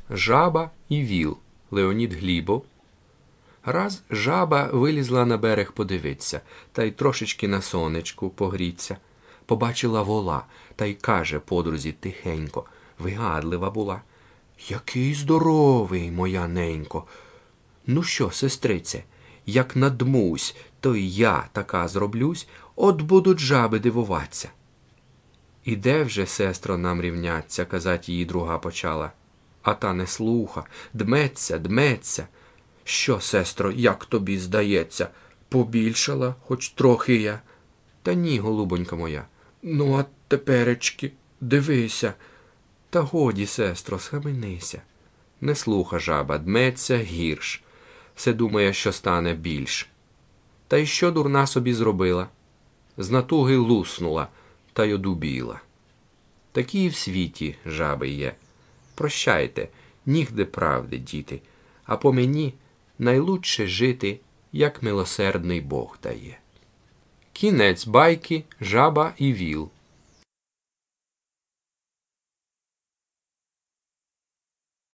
Жаба і віл. Леонід Глібов. Раз жаба вилізла на берег подивиться, та й трошечки на сонечку погріться. Побачила вола, та й каже подрузі тихенько, вигадлива була: «Який здоровий, моя ненько! Ну що, сестрице, як надмусь, то й я така зроблюсь, от будуть жаби дивуватися». «Іде вже, сестро, нам рівняться», – казать її друга почала. А та не слуха, дметься. «Що, сестро, як тобі здається, побільшала хоч трохи я?» «Та ні, голубонька моя». «Ну, а теперечки, дивися». «Та годі, сестро, схаменися». Не слуха жаба, дметься гірш. Все думає, що стане більш. Та й що дурна собі зробила? З натуги луснула, та й одубіла. Такі і в світі жаби є. Прощайте, нігде правди, діти, а по мені найлучше жити, як милосердний Бог дає. Кінець байки «Жаба і віл».